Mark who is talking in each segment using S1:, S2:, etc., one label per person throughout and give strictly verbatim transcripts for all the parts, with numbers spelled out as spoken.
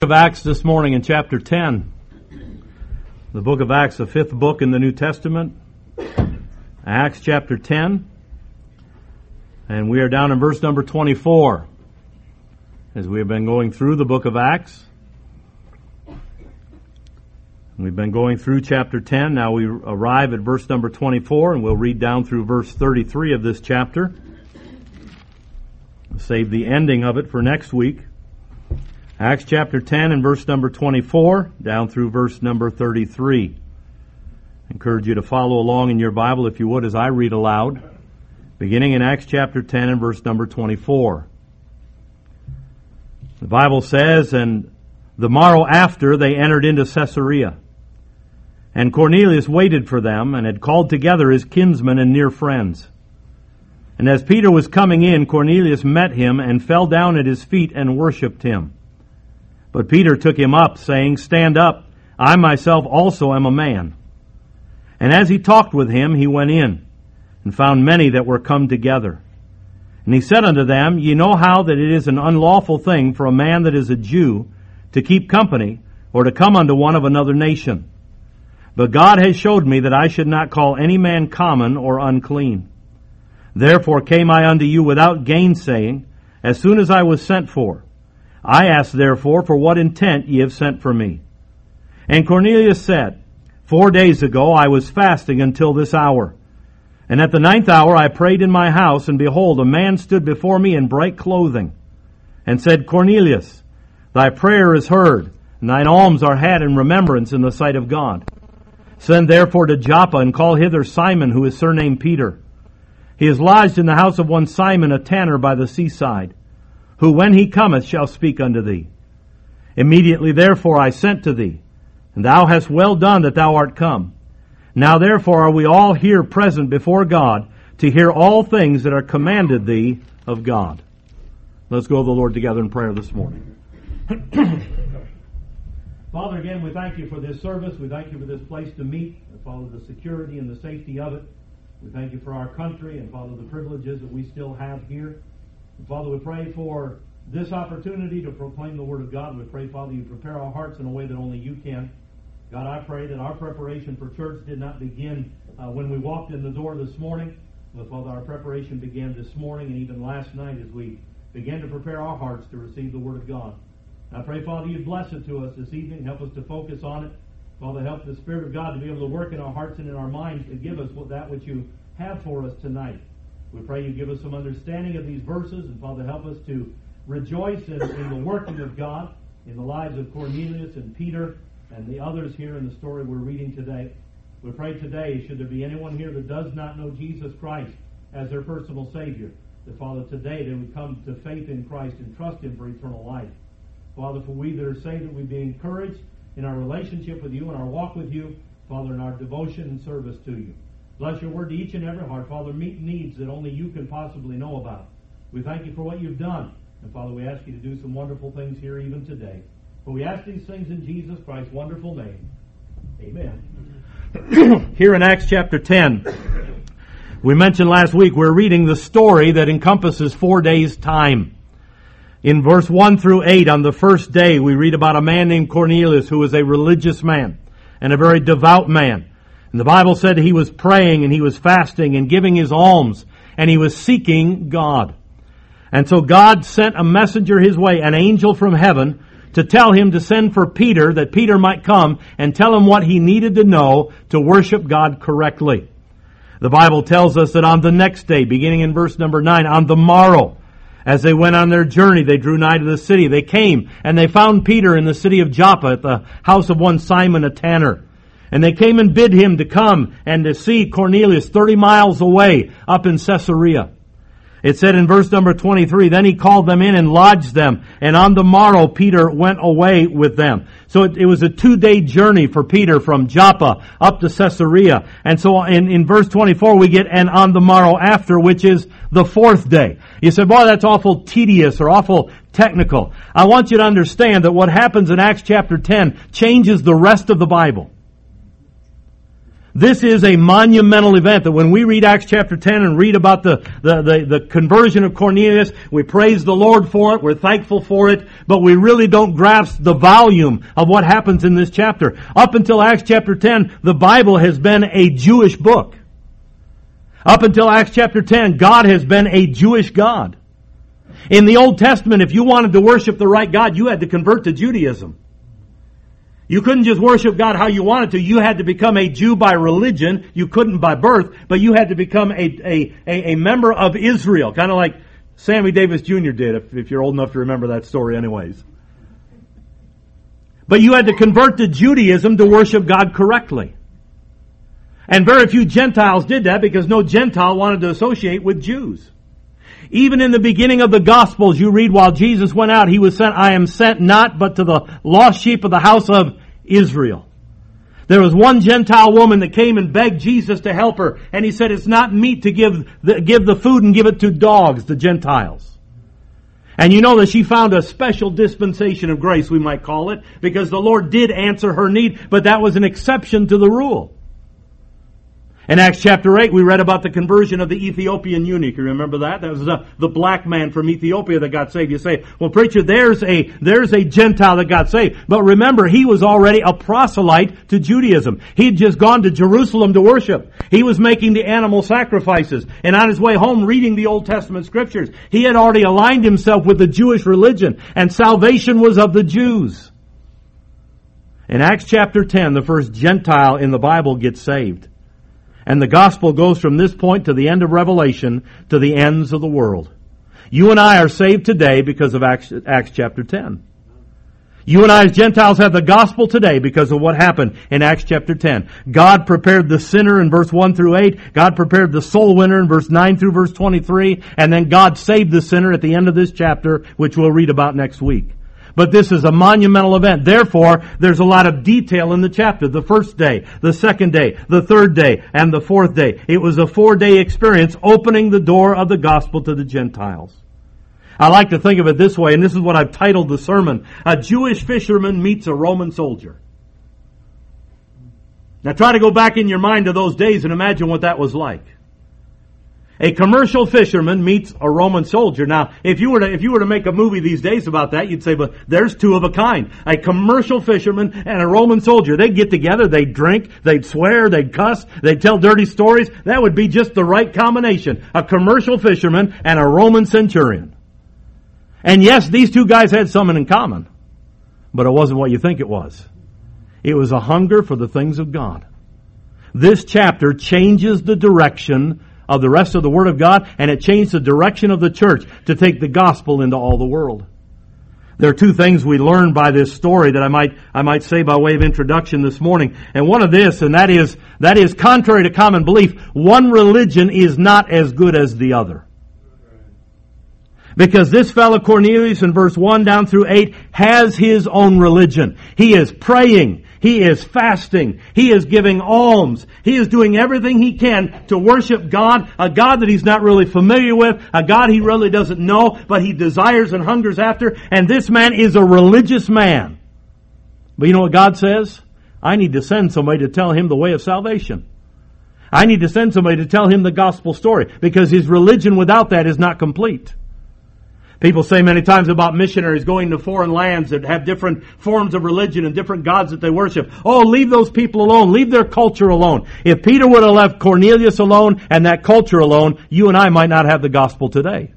S1: Of Acts this morning in chapter ten. The book of Acts, the fifth book in the New Testament. Acts chapter ten. And we are down in verse number twenty-four. As we have been going through the book of Acts. We've been going through chapter ten. Now we arrive at verse number twenty-four, and we'll read down through verse thirty-three of this chapter. Save the ending of it for next week. Acts chapter ten and verse number twenty-four, down through verse number thirty-three. I encourage you to follow along in your Bible, if you would, as I read aloud, beginning in Acts chapter ten and verse number twenty-four. The Bible says, "And the morrow after they entered into Caesarea. And Cornelius waited for them, and had called together his kinsmen and near friends. And as Peter was coming in, Cornelius met him, and fell down at his feet and worshipped him. But Peter took him up, saying, 'Stand up, I myself also am a man.' And as he talked with him, he went in, and found many that were come together. And he said unto them, Ye know how that it is an unlawful thing for a man that is a Jew to keep company, or to come unto one of another nation. But God has showed me that I should not call any man common or unclean. Therefore came I unto you without gainsaying, as soon as I was sent for. I ask therefore for what intent ye have sent for me. And Cornelius said, Four days ago I was fasting until this hour. And at the ninth hour I prayed in my house, and behold, a man stood before me in bright clothing, and said, Cornelius, thy prayer is heard, and thine alms are had in remembrance in the sight of God. Send therefore to Joppa, and call hither Simon, who is surnamed Peter. He is lodged in the house of one Simon, a tanner by the seaside, who when he cometh shall speak unto thee. Immediately therefore I sent to thee, and thou hast well done that thou art come. Now therefore are we all here present before God, to hear all things that are commanded thee of God." Let's go to the Lord together in prayer this morning. Father, again, we thank you for this service. We thank you for this place to meet, and Father, the security and the safety of it. We thank you for our country, and Father, the privileges that we still have here. And Father, we pray for this opportunity to proclaim the Word of God. We pray, Father, you prepare our hearts in a way that only you can. God, I pray that our preparation for church did not begin uh, when we walked in the door this morning. But Father, our preparation began this morning and even last night as we began to prepare our hearts to receive the Word of God. I pray, Father, you bless it to us this evening. Help us to focus on it. Father, help the Spirit of God to be able to work in our hearts and in our minds to give us what, that which you have for us tonight. We pray you give us some understanding of these verses, and Father, help us to rejoice in, in the working of God in the lives of Cornelius and Peter and the others here in the story we're reading today. We pray today, should there be anyone here that does not know Jesus Christ as their personal Savior, that, Father, today they would come to faith in Christ and trust Him for eternal life. Father, for we that are saved, that we be encouraged in our relationship with you and our walk with you, Father, in our devotion and service to you. Bless your word to each and every heart. Father, meet needs that only you can possibly know about. We thank you for what you've done. And Father, we ask you to do some wonderful things here even today. For we ask these things in Jesus Christ's wonderful name. Amen. Here in Acts chapter ten, we mentioned last week, we're reading the story that encompasses four days' time. In verse one through eight, on the first day, we read about a man named Cornelius who was a religious man and a very devout man. And the Bible said he was praying and he was fasting and giving his alms and he was seeking God. And so God sent a messenger his way, an angel from heaven, to tell him to send for Peter, that Peter might come and tell him what he needed to know to worship God correctly. The Bible tells us that on the next day, beginning in verse number nine, on the morrow, as they went on their journey, they drew nigh to the city. They came and they found Peter in the city of Joppa at the house of one Simon a tanner. And they came and bid him to come and to see Cornelius thirty miles away up in Caesarea. It said in verse number twenty-three, then he called them in and lodged them. And on the morrow, Peter went away with them. So it, it was a two-day journey for Peter from Joppa up to Caesarea. And so in, in verse twenty-four, we get, and on the morrow after, which is the fourth day. You said, boy, that's awful tedious or awful technical. I want you to understand that what happens in Acts chapter ten changes the rest of the Bible. This is a monumental event that when we read Acts chapter ten and read about the, the, the, the conversion of Cornelius, we praise the Lord for it, we're thankful for it, but we really don't grasp the volume of what happens in this chapter. Up until Acts chapter ten, the Bible has been a Jewish book. Up until Acts chapter ten, God has been a Jewish God. In the Old Testament, if you wanted to worship the right God, you had to convert to Judaism. You couldn't just worship God how you wanted to. You had to become a Jew by religion. You couldn't by birth, but you had to become a, a, a, a member of Israel. Kind of like Sammy Davis Junior did, if, if you're old enough to remember that story anyways. But you had to convert to Judaism to worship God correctly. And very few Gentiles did that because no Gentile wanted to associate with Jews. Even in the beginning of the Gospels, you read, while Jesus went out, He was sent, I am sent not but to the lost sheep of the house of Israel. There was one Gentile woman that came and begged Jesus to help her, and He said, it's not meet to give the, give the food and give it to dogs, the Gentiles. And you know that she found a special dispensation of grace, we might call it, because the Lord did answer her need, but that was an exception to the rule. In Acts chapter eight, we read about the conversion of the Ethiopian eunuch. You remember that? That was the, the black man from Ethiopia that got saved. You say, well, preacher, there's a, there's a Gentile that got saved. But remember, he was already a proselyte to Judaism. He'd just gone to Jerusalem to worship. He was making the animal sacrifices. And on his way home, reading the Old Testament scriptures. He had already aligned himself with the Jewish religion. And salvation was of the Jews. In Acts chapter ten, the first Gentile in the Bible gets saved. And the gospel goes from this point to the end of Revelation to the ends of the world. You and I are saved today because of Acts, Acts chapter ten. You and I as Gentiles have the gospel today because of what happened in Acts chapter ten. God prepared the sinner in verse one through eight. God prepared the soul winner in verse nine through verse twenty-three. And then God saved the sinner at the end of this chapter, which we'll read about next week. But this is a monumental event. Therefore, there's a lot of detail in the chapter. The first day, the second day, the third day, and the fourth day. It was a four-day experience opening the door of the gospel to the Gentiles. I like to think of it this way, and this is what I've titled the sermon. A Jewish fisherman meets a Roman soldier. Now try to go back in your mind to those days and imagine what that was like. A commercial fisherman meets a Roman soldier. Now, if you were to, if you were to make a movie these days about that, you'd say, but there's two of a kind. A commercial fisherman and a Roman soldier. They'd get together, they'd drink, they'd swear, they'd cuss, they'd tell dirty stories. That would be just the right combination. A commercial fisherman and a Roman centurion. And yes, these two guys had something in common. But it wasn't what you think it was. It was a hunger for the things of God. This chapter changes the direction of the rest of the Word of God, and it changed the direction of the church to take the gospel into all the world. There are two things we learn by this story that I might I might say by way of introduction this morning. And one of this, and that is that is contrary to common belief, one religion is not as good as the other. Because this fellow Cornelius in verse one down through eight has his own religion. He is praying. He is fasting. He is giving alms. He is doing everything he can to worship God, a God that he's not really familiar with, a God he really doesn't know, but he desires and hungers after. And this man is a religious man. But you know what God says? I need to send somebody to tell him the way of salvation. I need to send somebody to tell him the gospel story, because his religion without that is not complete. People say many times about missionaries going to foreign lands that have different forms of religion and different gods that they worship. Oh, leave those people alone. Leave their culture alone. If Peter would have left Cornelius alone and that culture alone, you and I might not have the gospel today.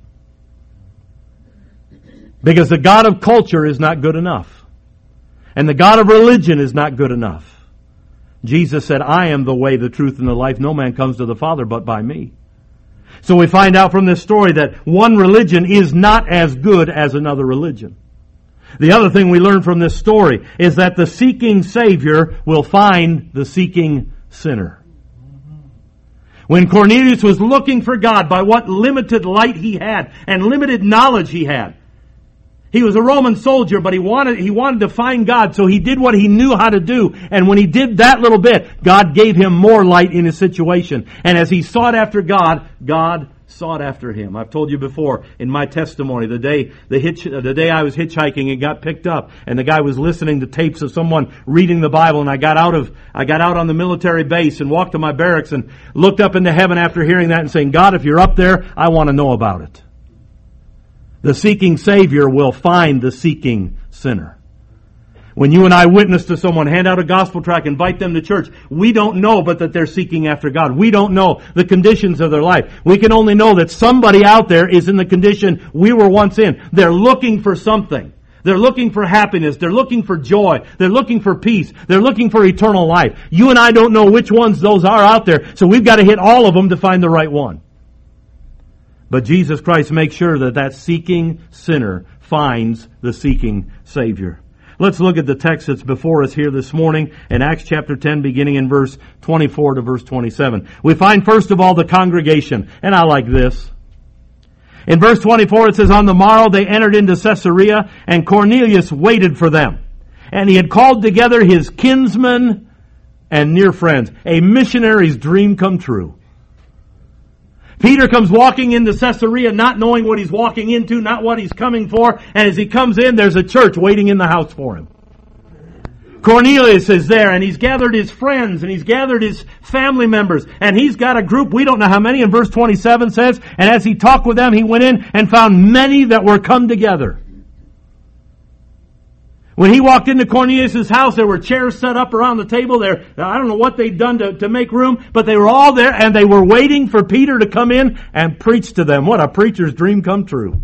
S1: Because the God of culture is not good enough. And the God of religion is not good enough. Jesus said, I am the way, the truth, and the life. No man comes to the Father but by me. So we find out from this story that one religion is not as good as another religion. The other thing we learn from this story is that the seeking Savior will find the seeking sinner. When Cornelius was looking for God by what limited light he had and limited knowledge he had, he was a Roman soldier, but he wanted, he wanted to find God, so he did what he knew how to do. And when he did that little bit, God gave him more light in his situation. And as he sought after God, God sought after Him. I've told you before in my testimony, the day the hitch, the day I was hitchhiking and got picked up, and the guy was listening to tapes of someone reading the Bible, and I got out of I got out on the military base and walked to my barracks and looked up into heaven after hearing that and saying, God, if you're up there, I want to know about it. The seeking Savior will find the seeking sinner. When you and I witness to someone, hand out a gospel tract, invite them to church, we don't know but that they're seeking after God. We don't know the conditions of their life. We can only know that somebody out there is in the condition we were once in. They're looking for something. They're looking for happiness. They're looking for joy. They're looking for peace. They're looking for eternal life. You and I don't know which ones those are out there, so we've got to hit all of them to find the right one. But Jesus Christ makes sure that that seeking sinner finds the seeking Savior. Let's look at the text that's before us here this morning in Acts chapter ten, beginning in verse twenty-four to verse twenty-seven. We find first of all the congregation, and I like this. In verse twenty-four it says, on the morrow they entered into Caesarea, and Cornelius waited for them. And he had called together his kinsmen and near friends. A missionary's dream come true. Peter comes walking into Caesarea not knowing what he's walking into, not what he's coming for. And as he comes in, there's a church waiting in the house for him. Cornelius is there, and he's gathered his friends, and he's gathered his family members. And he's got a group, we don't know how many, in verse twenty-seven says, and as he talked with them, he went in and found many that were come together. When he walked into Cornelius' house, there were chairs set up around the table there. I don't know what they'd done to, to make room, but they were all there, and they were waiting for Peter to come in and preach to them. What a preacher's dream come true.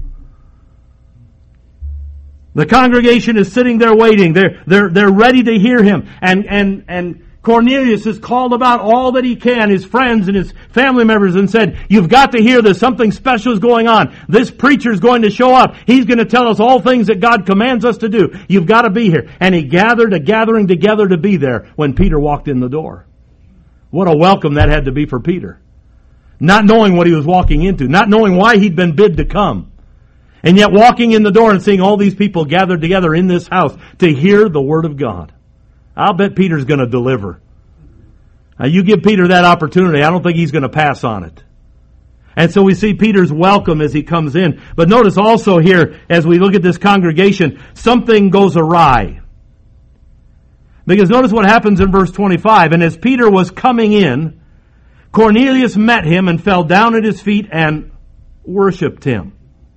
S1: The congregation is sitting there waiting. They're, they're, they're ready to hear him. And, and, and Cornelius has called about all that he can, his friends and his family members, and said, you've got to hear this. Something special is going on. This preacher's going to show up. He's going to tell us all things that God commands us to do. You've got to be here. And he gathered a gathering together to be there when Peter walked in the door. What a welcome that had to be for Peter. Not knowing what he was walking into. Not knowing why he'd been bid to come. And yet walking in the door and seeing all these people gathered together in this house to hear the Word of God. I'll bet Peter's going to deliver. Now you give Peter that opportunity, I don't think he's going to pass on it. And so we see Peter's welcome as he comes in. But notice also here, as we look at this congregation, something goes awry. Because notice what happens in verse twenty-five. And as Peter was coming in, Cornelius met him and fell down at his feet and worshipped him.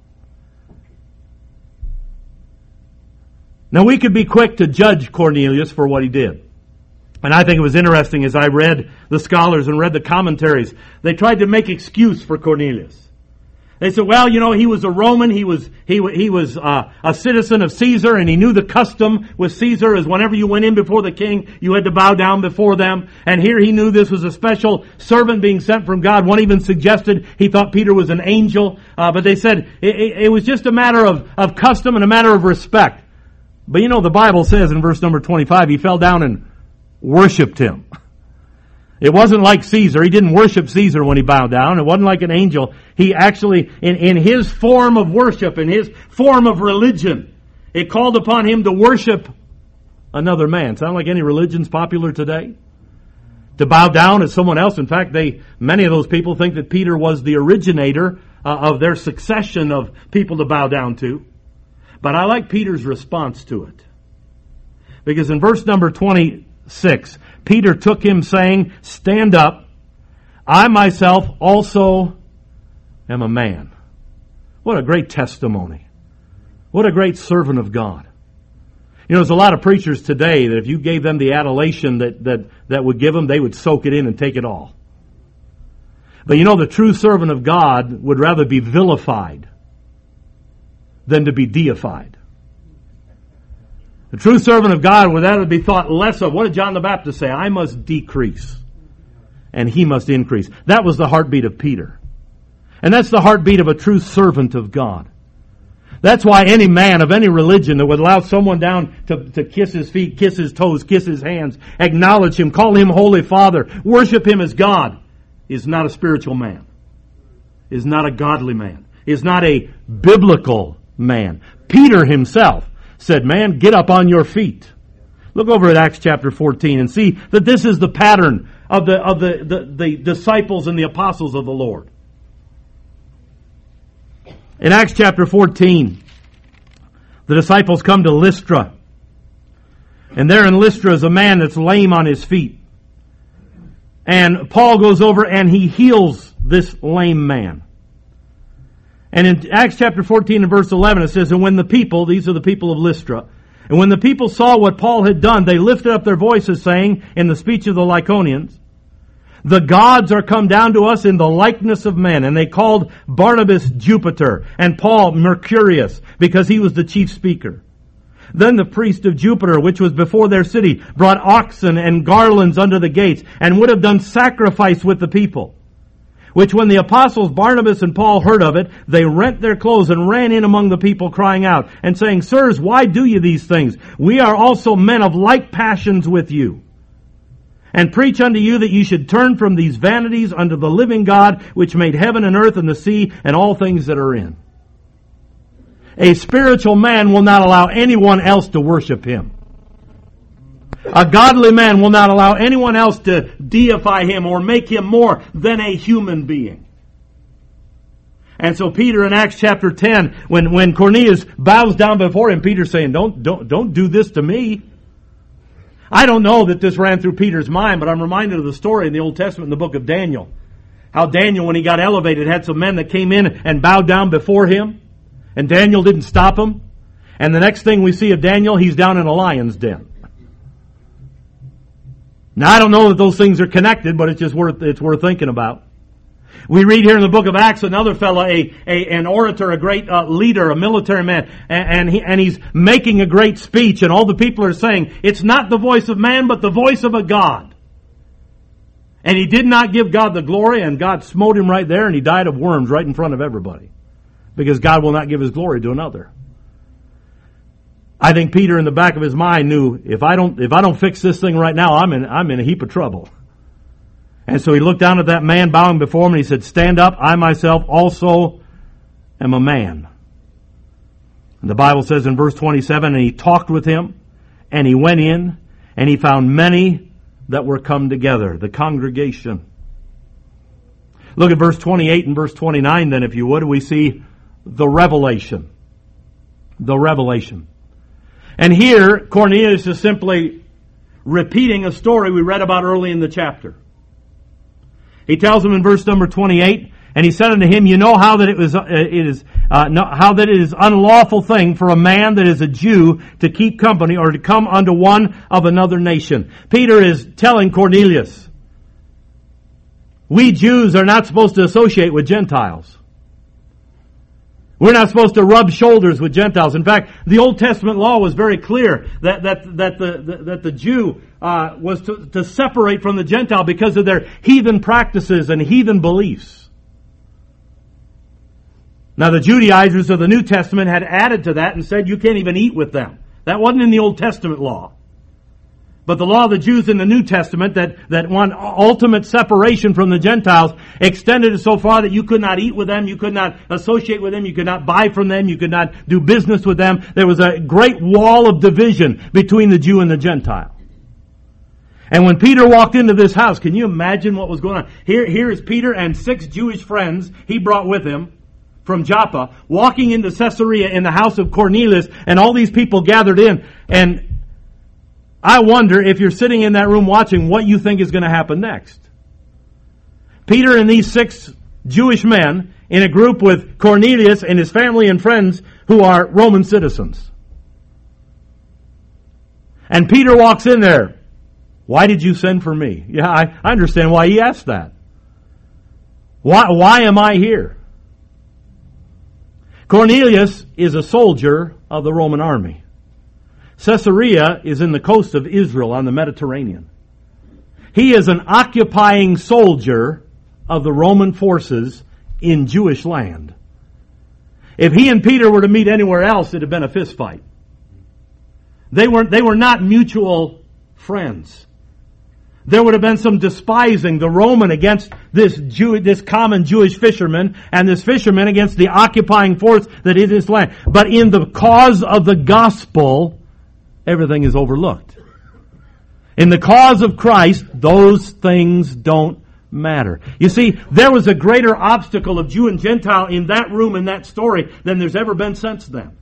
S1: Now we could be quick to judge Cornelius for what he did. And I think it was interesting as I read the scholars and read the commentaries. They tried to make excuse for Cornelius. They said, well, you know, he was a Roman, he was he he was uh, a citizen of Caesar, and he knew the custom with Caesar is whenever you went in before the king, you had to bow down before them. And here he knew this was a special servant being sent from God. One even suggested he thought Peter was an angel. Uh, but they said it, it, it was just a matter of, of custom and a matter of respect. But you know, the Bible says in verse number twenty-five, he fell down and worshipped him. It wasn't like Caesar. He didn't worship Caesar when he bowed down. It wasn't like an angel. He actually, in, in his form of worship, in his form of religion, it called upon him to worship another man. Sound like any religion's popular today? To bow down as someone else. In fact, they many of those people think that Peter was the originator uh, of their succession of people to bow down to. But I like Peter's response to it. Because in verse number twenty-six, Peter took him saying, stand up, I myself also am a man. What a great testimony. What a great servant of God. You know, there's a lot of preachers today that if you gave them the adulation that, that, that would give them, they would soak it in and take it all. But you know, the true servant of God would rather be vilified than to be deified. The true servant of God would rather be thought less of. What did John the Baptist say? I must decrease and he must increase. That was the heartbeat of Peter. And that's the heartbeat of a true servant of God. That's why any man of any religion that would allow someone down to, to kiss his feet, kiss his toes, kiss his hands, acknowledge him, call him Holy Father, worship him as God, is not a spiritual man, is not a godly man, is not a biblical man. Peter himself said, man, get up on your feet. Look over at Acts chapter fourteen and see that this is the pattern of the of the, the, the disciples and the apostles of the Lord. In Acts chapter fourteen, the disciples come to Lystra. And there in Lystra is a man that's lame on his feet. And Paul goes over and he heals this lame man. And in Acts chapter fourteen and verse eleven it says, and when the people, these are the people of Lystra, and when the people saw what Paul had done, they lifted up their voices, saying, in the speech of the Lycaonians, the gods are come down to us in the likeness of men. And they called Barnabas Jupiter, and Paul Mercurius, because he was the chief speaker. Then the priest of Jupiter, which was before their city, brought oxen and garlands under the gates, and would have done sacrifice with the people. Which when the apostles Barnabas and Paul heard of it, they rent their clothes and ran in among the people, crying out, and saying, sirs, why do you these things? We are also men of like passions with you. And preach unto you that you should turn from these vanities unto the living God, which made heaven and earth and the sea and all things that are in. A spiritual man will not allow anyone else to worship him. A godly man will not allow anyone else to deify him or make him more than a human being. And so Peter in Acts chapter ten, when, when Cornelius bows down before him, Peter's saying, don't, don't, don't do this to me. I don't know that this ran through Peter's mind, but I'm reminded of the story in the Old Testament in the book of Daniel. How Daniel, when he got elevated, had some men that came in and bowed down before him. And Daniel didn't stop him. And the next thing we see of Daniel, he's down in a lion's den. Now, I don't know that those things are connected, but it's just worth, it's worth thinking about. We read here in the book of Acts another fellow, a, a an orator, a great uh, leader, a military man, and, and, he, and he's making a great speech, and all the people are saying, it's not the voice of man, but the voice of a God. And he did not give God the glory, and God smote him right there, and he died of worms right in front of everybody. Because God will not give His glory to another. I think Peter in the back of his mind knew, if I don't, if I don't fix this thing right now, I'm in, I'm in a heap of trouble. And so he looked down at that man bowing before him and he said, stand up, I myself also am a man. And the Bible says in verse twenty-seven, and he talked with him, and he went in, and he found many that were come together, the congregation. Look at verse twenty-eight and verse twenty-nine then, if you would. We see the revelation. The revelation. And here, Cornelius is simply repeating a story we read about early in the chapter. He tells him in verse number twenty-eight, and he said unto him, you know how that it was, uh, it is, uh, no, how that it is unlawful thing for a man that is a Jew to keep company or to come unto one of another nation. Peter is telling Cornelius, we Jews are not supposed to associate with Gentiles. We're not supposed to rub shoulders with Gentiles. In fact, the Old Testament law was very clear that that that the, the that the Jew uh, was to, to separate from the Gentile because of their heathen practices and heathen beliefs. Now, the Judaizers of the New Testament had added to that and said you can't even eat with them. That wasn't in the Old Testament law. But the law of the Jews in the New Testament that, that one ultimate separation from the Gentiles extended it so far that you could not eat with them, you could not associate with them, you could not buy from them, you could not do business with them. There was a great wall of division between the Jew and the Gentile. And when Peter walked into this house, can you imagine what was going on? Here, here is Peter and six Jewish friends he brought with him from Joppa, walking into Caesarea in the house of Cornelius, and all these people gathered in. And I wonder if you're sitting in that room watching what you think is going to happen next. Peter and these six Jewish men in a group with Cornelius and his family and friends who are Roman citizens. And Peter walks in there. Why did you send for me? Yeah, I, I understand why he asked that. Why, why am I here? Cornelius is a soldier of the Roman army. Caesarea is in the coast of Israel on the Mediterranean. He is an occupying soldier of the Roman forces in Jewish land. If he and Peter were to meet anywhere else, it would have been a fist fight. They were, they were not mutual friends. There would have been some despising, the Roman against this Jew, this common Jewish fisherman, and this fisherman against the occupying force that is his land. But in the cause of the gospel, everything is overlooked. In the cause of Christ, those things don't matter. You see, there was a greater obstacle of Jew and Gentile in that room, in that story, than there's ever been since then.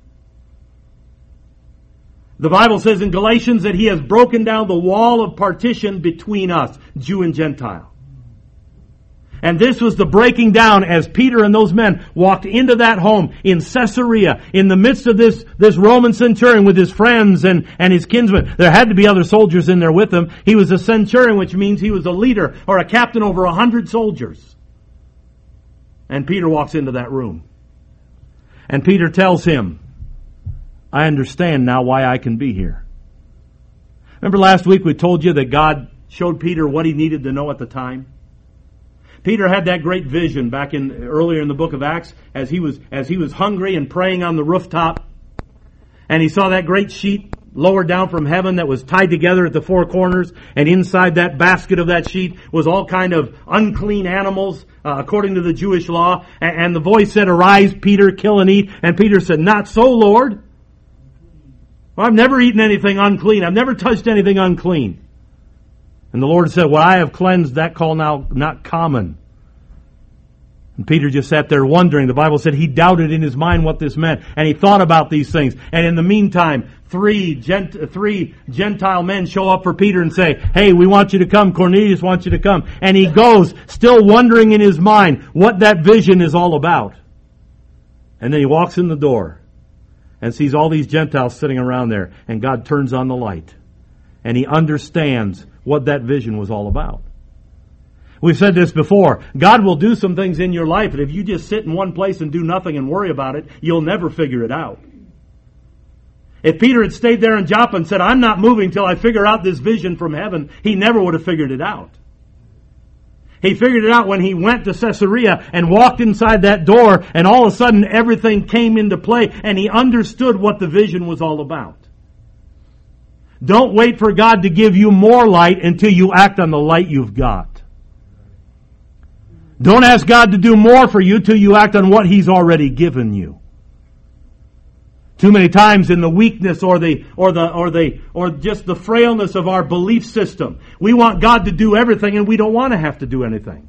S1: The Bible says in Galatians that He has broken down the wall of partition between us, Jew and Gentile. And this was the breaking down as Peter and those men walked into that home in Caesarea, in the midst of this, this Roman centurion with his friends and, and his kinsmen. There had to be other soldiers in there with him. He was a centurion, which means he was a leader or a captain over a hundred soldiers. And Peter walks into that room. And Peter tells him, I understand now why I can be here. Remember last week we told you that God showed Peter what he needed to know at the time? Peter had that great vision back in earlier in the book of Acts as he was as he was hungry and praying on the rooftop, and he saw that great sheet lowered down from heaven that was tied together at the four corners, and inside that basket of that sheet was all kind of unclean animals uh, according to the Jewish law. And, and the voice said, "Arise, Peter, kill and eat." And Peter said, "Not so, Lord. Well, I've never eaten anything unclean. I've never touched anything unclean." And the Lord said, "What I have cleansed, that call now not common." And Peter just sat there wondering. The Bible said he doubted in his mind what this meant. And he thought about these things. And in the meantime, three, gent- three Gentile men show up for Peter and say, "Hey, we want you to come. Cornelius wants you to come." And he goes, still wondering in his mind what that vision is all about. And then he walks in the door and sees all these Gentiles sitting around there. And God turns on the light. And he understands what that vision was all about. We've said this before. God will do some things in your life, and if you just sit in one place and do nothing and worry about it, you'll never figure it out. If Peter had stayed there in Joppa and said, "I'm not moving till I figure out this vision from heaven," he never would have figured it out. He figured it out when he went to Caesarea and walked inside that door, and all of a sudden everything came into play, and he understood what the vision was all about. Don't wait for God to give you more light until you act on the light you've got. Don't ask God to do more for you till you act on what He's already given you. Too many times in the weakness or the or the or the or just the frailness of our belief system, we want God to do everything and we don't want to have to do anything.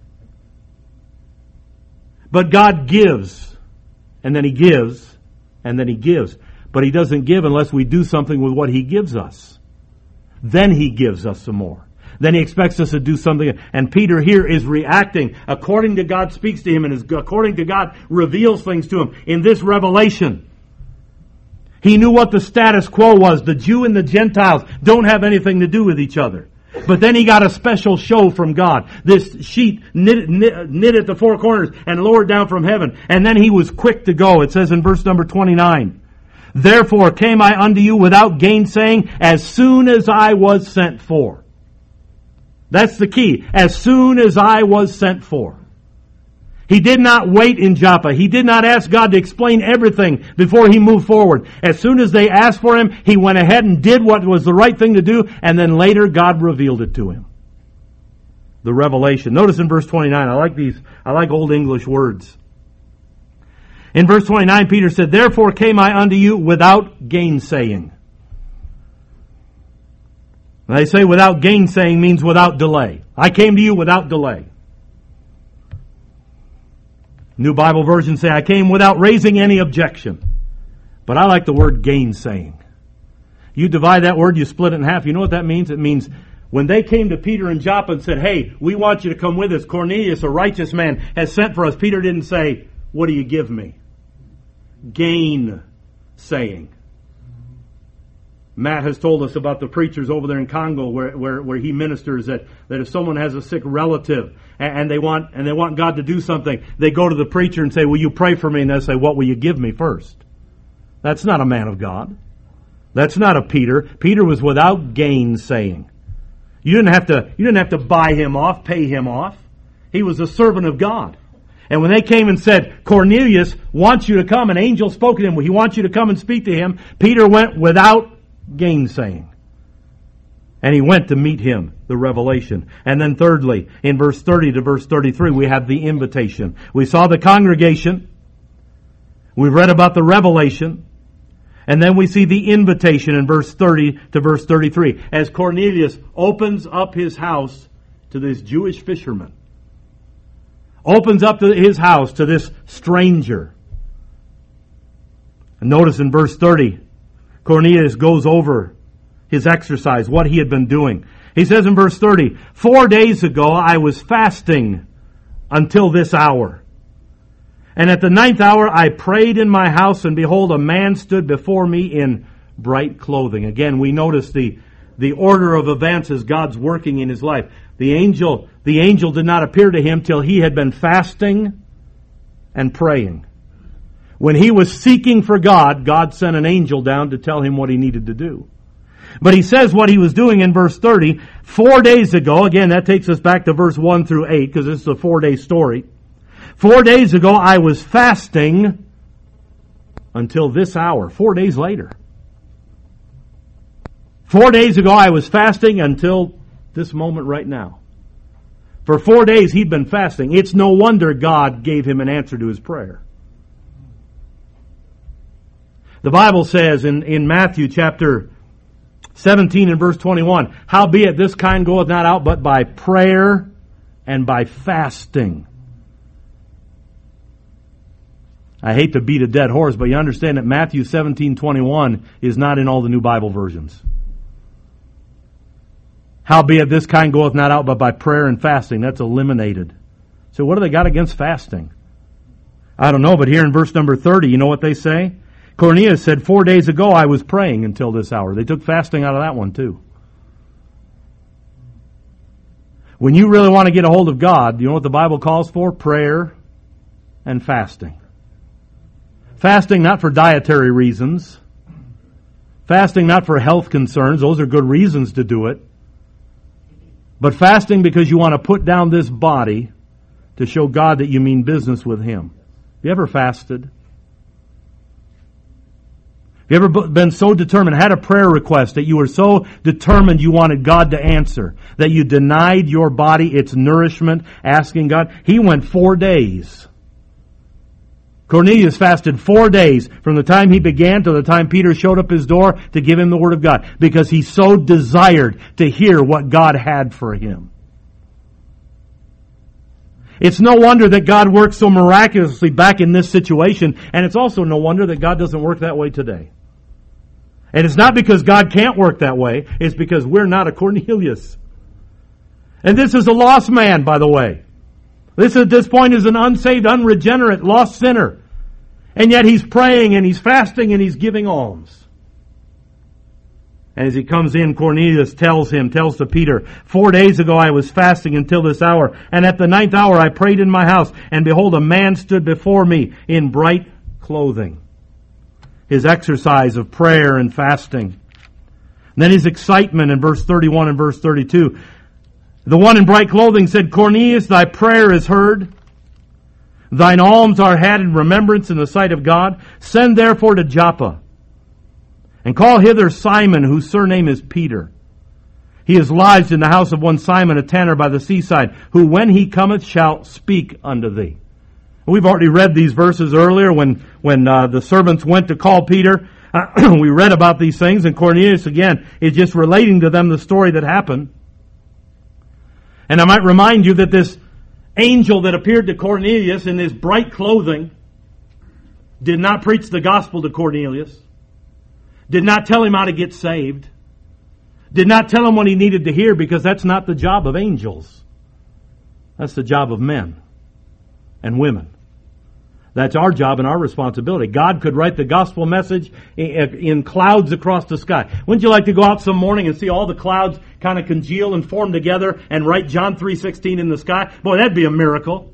S1: But God gives, and then He gives, and then He gives. But He doesn't give unless we do something with what He gives us. Then He gives us some more. Then He expects us to do something. And Peter here is reacting according to God speaks to him and is, according to God reveals things to him in this revelation. He knew what the status quo was. The Jew and the Gentiles don't have anything to do with each other. But then he got a special show from God. This sheet knit, knit, knit at the four corners and lowered down from heaven. And then he was quick to go. It says in verse number twenty-nine, "Therefore came I unto you without gainsaying, as soon as I was sent for." That's the key. As soon as I was sent for. He did not wait in Joppa. He did not ask God to explain everything before he moved forward. As soon as they asked for him, he went ahead and did what was the right thing to do, and then later God revealed it to him. The revelation. Notice in verse twenty-nine, I like these, I like old English words. In verse twenty-nine, Peter said, "Therefore came I unto you without gainsaying." And they say without gainsaying means without delay. I came to you without delay. New Bible versions say, "I came without raising any objection." But I like the word gainsaying. You divide that word, you split it in half. You know what that means? It means when they came to Peter in Joppa and said, "Hey, we want you to come with us. Cornelius, a righteous man, has sent for us." Peter didn't say, "What do you give me?" Gainsaying. Matt has told us about the preachers over there in Congo where, where, where he ministers that, that if someone has a sick relative and, and they want and they want God to do something, they go to the preacher and say, "Will you pray for me?" And they'll say, "What will you give me first?" That's not a man of God. That's not a Peter. Peter was without gainsaying. You didn't have to you didn't have to buy him off, pay him off. He was a servant of God. And when they came and said, "Cornelius wants you to come," an angel spoke to him, "He wants you to come and speak to him," Peter went without gainsaying. And he went to meet him, the revelation. And then thirdly, in verse thirty to verse thirty-three, we have the invitation. We saw the congregation. We've read about the revelation. And then we see the invitation in verse thirty to verse thirty-three. As Cornelius opens up his house to this Jewish fisherman. opens up his house to this stranger. And notice in verse thirty, Cornelius goes over his exercise, what he had been doing. He says in verse thirty, four days ago I was fasting until this hour. And at the ninth hour I prayed in my house, and behold, a man stood before me in bright clothing. Again, we notice the, the order of events as God's working in his life. The angel, the angel did not appear to him till he had been fasting and praying. When he was seeking for God, God sent an angel down to tell him what he needed to do. But he says what he was doing in verse thirty, four days ago, again, that takes us back to verse one through eight, because this is a four-day story. Four days ago, I was fasting until this hour. Four days later. Four days ago, I was fasting until this moment right now. For four days, he'd been fasting. It's no wonder God gave him an answer to his prayer. The Bible says in, in Matthew chapter seventeen and verse twenty-one, howbeit this kind goeth not out but by prayer and by fasting. I hate to beat a dead horse, but you understand that Matthew seventeen twenty-one is not in all the New Bible versions. Howbeit this kind goeth not out but by prayer and fasting. That's eliminated. So what do they got against fasting? I don't know, but here in verse number thirty, you know what they say? Cornelius said, four days ago I was praying until this hour. They took fasting out of that one too. When you really want to get a hold of God, you know what the Bible calls for? Prayer and fasting. Fasting not for dietary reasons. Fasting not for health concerns. Those are good reasons to do it. But fasting because you want to put down this body to show God that you mean business with Him. Have you ever fasted? Have you ever been so determined, had a prayer request that you were so determined you wanted God to answer, that you denied your body its nourishment, asking God? He went four days. Cornelius fasted four days from the time he began to the time Peter showed up his door to give him the Word of God, because he so desired to hear what God had for him. It's no wonder that God works so miraculously back in this situation, and it's also no wonder that God doesn't work that way today. And it's not because God can't work that way, it's because we're not a Cornelius. And this is a lost man, by the way. This at this point is an unsaved, unregenerate, lost sinner. And yet he's praying and he's fasting and he's giving alms. And as he comes in, Cornelius tells him, tells to Peter, four days ago I was fasting until this hour, and at the ninth hour I prayed in my house, and behold, a man stood before me in bright clothing. His exercise of prayer and fasting. And then his excitement in verse thirty-one and verse thirty-two. The one in bright clothing said, Cornelius, thy prayer is heard. Thine alms are had in remembrance in the sight of God. Send therefore to Joppa, and call hither Simon, whose surname is Peter. He is lodged in the house of one Simon, a tanner by the seaside, who when he cometh shall speak unto thee. We've already read these verses earlier when, when uh, the servants went to call Peter. Uh, we read about these things, and Cornelius, again, is just relating to them the story that happened. And I might remind you that this angel that appeared to Cornelius in his bright clothing did not preach the gospel to Cornelius. Did not tell him how to get saved. Did not tell him what he needed to hear, because that's not the job of angels. That's the job of men and women. That's our job and our responsibility. God could write the gospel message in clouds across the sky. Wouldn't you like to go out some morning and see all the clouds kind of congeal and form together and write John three sixteen in the sky? Boy, that'd be a miracle.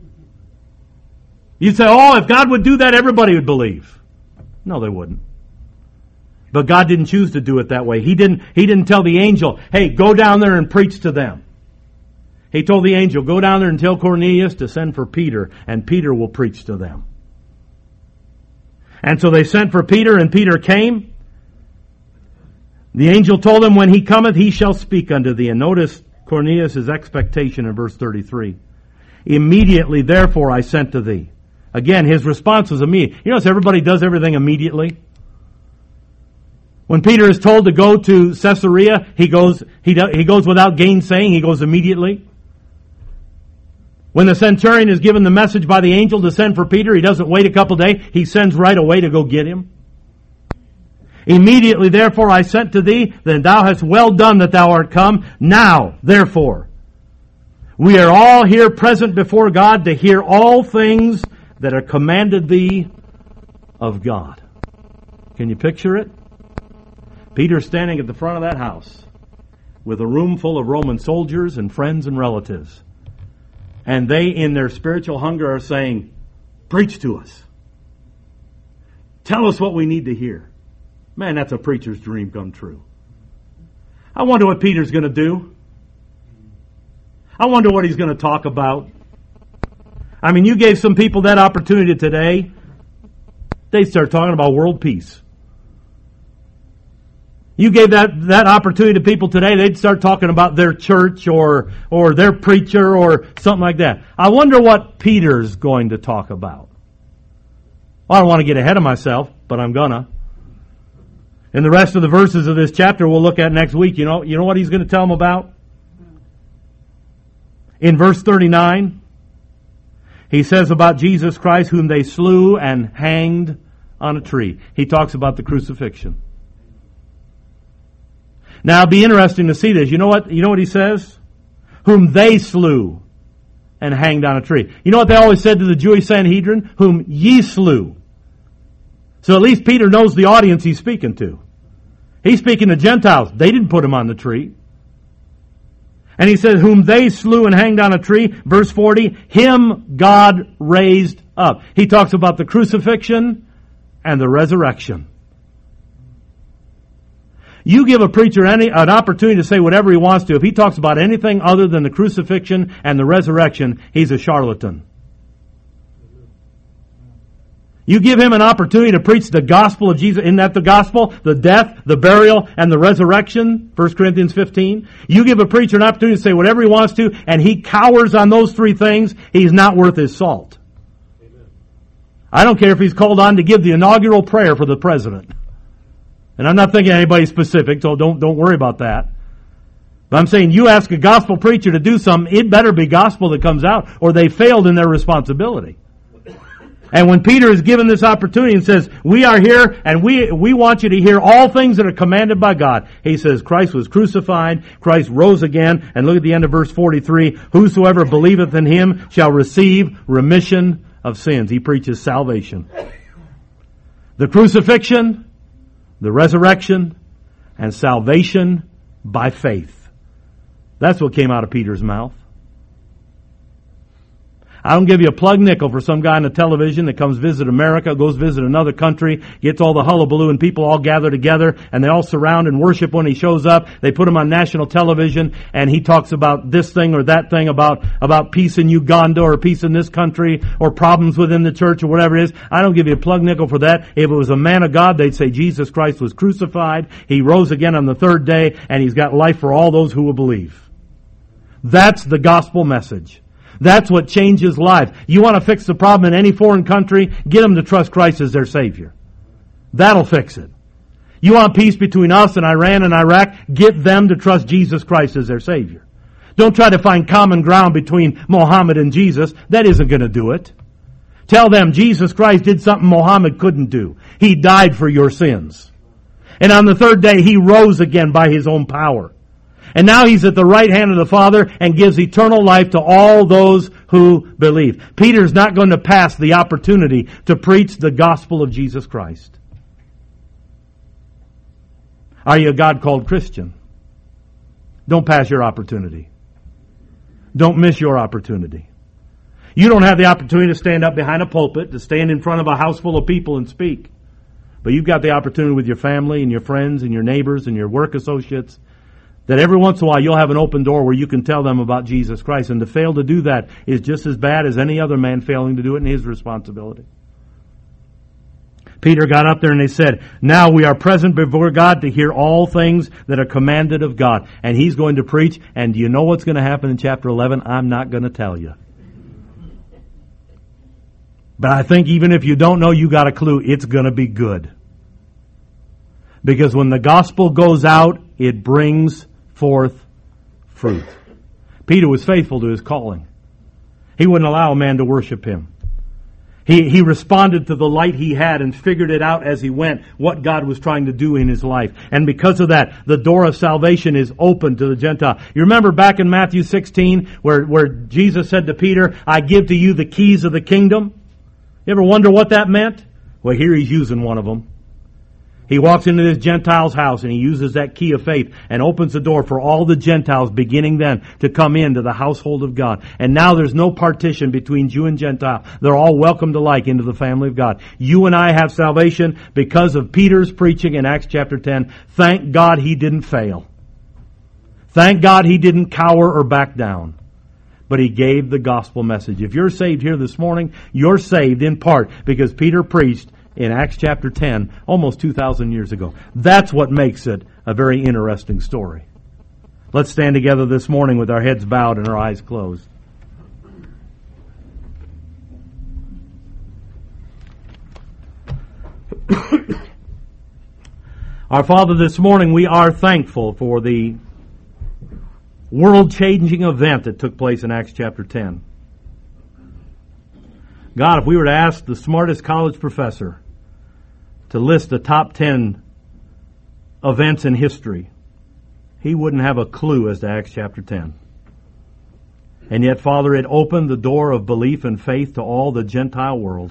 S1: You'd say, oh, if God would do that, everybody would believe. No, they wouldn't. But God didn't choose to do it that way. He didn't, he didn't tell the angel, hey, go down there and preach to them. He told the angel, go down there and tell Cornelius to send for Peter, and Peter will preach to them. And so they sent for Peter, and Peter came. The angel told him, when he cometh, he shall speak unto thee. And notice Cornelius' expectation in verse thirty-three. Immediately, therefore, I sent to thee. Again, his response was immediate. You notice everybody does everything immediately. When Peter is told to go to Caesarea, he goes, he, do, he goes without gainsaying. He goes immediately. When the centurion is given the message by the angel to send for Peter, he doesn't wait a couple days. He sends right away to go get him. Immediately, therefore, I sent to thee, that thou hast well done that thou art come. Now, therefore, we are all here present before God to hear all things that are commanded thee of God. Can you picture it? Peter standing at the front of that house with a room full of Roman soldiers and friends and relatives. And they, in their spiritual hunger, are saying, preach to us. Tell us what we need to hear. Man, that's a preacher's dream come true. I wonder what Peter's going to do. I wonder what he's going to talk about. I mean, you gave some people that opportunity today. They start talking about world peace. You gave that, that opportunity to people today, they'd start talking about their church or, or their preacher or something like that. I wonder what Peter's going to talk about. Well, I don't want to get ahead of myself, but I'm gonna. In the rest of the verses of this chapter we'll look at next week, you know, you know what he's going to tell them about? In verse thirty-nine, he says about Jesus Christ, whom they slew and hanged on a tree. He talks about the crucifixion. Now, it'll be interesting to see this. You know what? You know what he says? Whom they slew and hanged on a tree. You know what they always said to the Jewish Sanhedrin? Whom ye slew. So at least Peter knows the audience he's speaking to. He's speaking to Gentiles. They didn't put him on the tree. And he says, whom they slew and hanged on a tree, verse forty, him God raised up. He talks about the crucifixion and the resurrection. You give a preacher any, an opportunity to say whatever he wants to. If he talks about anything other than the crucifixion and the resurrection, he's a charlatan. You give him an opportunity to preach the gospel of Jesus. Isn't that the gospel? The death, the burial, and the resurrection. First Corinthians fifteen. You give a preacher an opportunity to say whatever he wants to, and he cowers on those three things, he's not worth his salt. Amen. I don't care if he's called on to give the inaugural prayer for the president. And I'm not thinking anybody specific, so don't, don't worry about that. But I'm saying you ask a gospel preacher to do something, it better be gospel that comes out, or they failed in their responsibility. And when Peter is given this opportunity and says, we are here and we, we want you to hear all things that are commanded by God. He says, Christ was crucified, Christ rose again, and look at the end of verse forty-three, whosoever believeth in him shall receive remission of sins. He preaches salvation. The crucifixion, the resurrection, and salvation by faith. That's what came out of Peter's mouth. I don't give you a plug nickel for some guy on the television that comes visit America, goes visit another country, gets all the hullabaloo and people all gather together and they all surround and worship when he shows up. They put him on national television and he talks about this thing or that thing about, about peace in Uganda or peace in this country or problems within the church or whatever it is. I don't give you a plug nickel for that. If it was a man of God, they'd say Jesus Christ was crucified. He rose again on the third day and he's got life for all those who will believe. That's the gospel message. That's what changes lives. You want to fix the problem in any foreign country? Get them to trust Christ as their Savior. That'll fix it. You want peace between us and Iran and Iraq? Get them to trust Jesus Christ as their Savior. Don't try to find common ground between Mohammed and Jesus. That isn't going to do it. Tell them Jesus Christ did something Mohammed couldn't do. He died for your sins. And on the third day, He rose again by His own power. And now He's at the right hand of the Father and gives eternal life to all those who believe. Peter's not going to pass the opportunity to preach the gospel of Jesus Christ. Are you a God-called Christian? Don't pass your opportunity. Don't miss your opportunity. You don't have the opportunity to stand up behind a pulpit, to stand in front of a house full of people and speak. But you've got the opportunity with your family and your friends and your neighbors and your work associates that every once in a while you'll have an open door where you can tell them about Jesus Christ. And to fail to do that is just as bad as any other man failing to do it in his responsibility. Peter got up there and they said, now we are present before God to hear all things that are commanded of God. And He's going to preach. And do you know what's going to happen in chapter eleven? I'm not going to tell you. But I think even if you don't know, you got a clue. It's going to be good. Because when the gospel goes out, it brings forth fruit. Peter was faithful to his calling. He wouldn't allow a man to worship him. He, he responded to the light he had and figured it out as he went, what God was trying to do in his life. And because of that, the door of salvation is open to the Gentile. You remember back in Matthew sixteen where, where Jesus said to Peter, I give to you the keys of the kingdom? You ever wonder what that meant? Well, here he's using one of them. He walks into this Gentile's house and he uses that key of faith and opens the door for all the Gentiles beginning then to come into the household of God. And now there's no partition between Jew and Gentile. They're all welcomed alike into the family of God. You and I have salvation because of Peter's preaching in Acts chapter ten. Thank God he didn't fail. Thank God he didn't cower or back down. But he gave the gospel message. If you're saved here this morning, you're saved in part because Peter preached in Acts chapter ten, almost two thousand years ago. That's what makes it a very interesting story. Let's stand together this morning with our heads bowed and our eyes closed. Our Father, this morning we are thankful for the world-changing event that took place in Acts chapter ten. God, if we were to ask the smartest college professor to list the top ten events in history, he wouldn't have a clue as to Acts chapter ten. And yet, Father, it opened the door of belief and faith to all the Gentile world.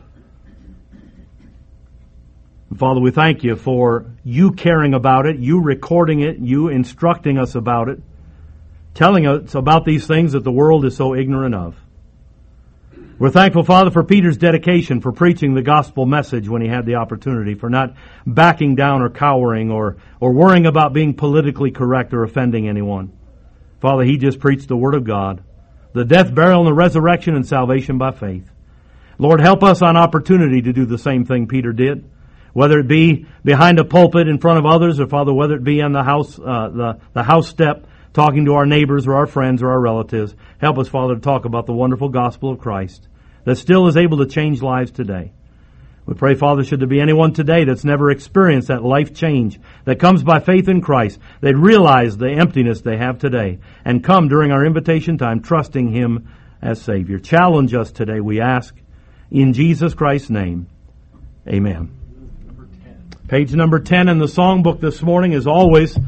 S1: And Father, we thank you for you caring about it, you recording it, you instructing us about it, telling us about these things that the world is so ignorant of. We're thankful, Father, for Peter's dedication for preaching the gospel message when he had the opportunity, for not backing down or cowering or, or worrying about being politically correct or offending anyone. Father, he just preached the Word of God, the death, burial, and the resurrection and salvation by faith. Lord, help us on opportunity to do the same thing Peter did, whether it be behind a pulpit in front of others, or, Father, whether it be on the house, uh, the, the house step, talking to our neighbors or our friends or our relatives. Help us, Father, to talk about the wonderful gospel of Christ that still is able to change lives today. We pray, Father, should there be anyone today that's never experienced that life change that comes by faith in Christ, they'd realize the emptiness they have today and come during our invitation time trusting Him as Savior. Challenge us today, we ask, in Jesus Christ's name. Amen. Page number ten in the songbook this morning is always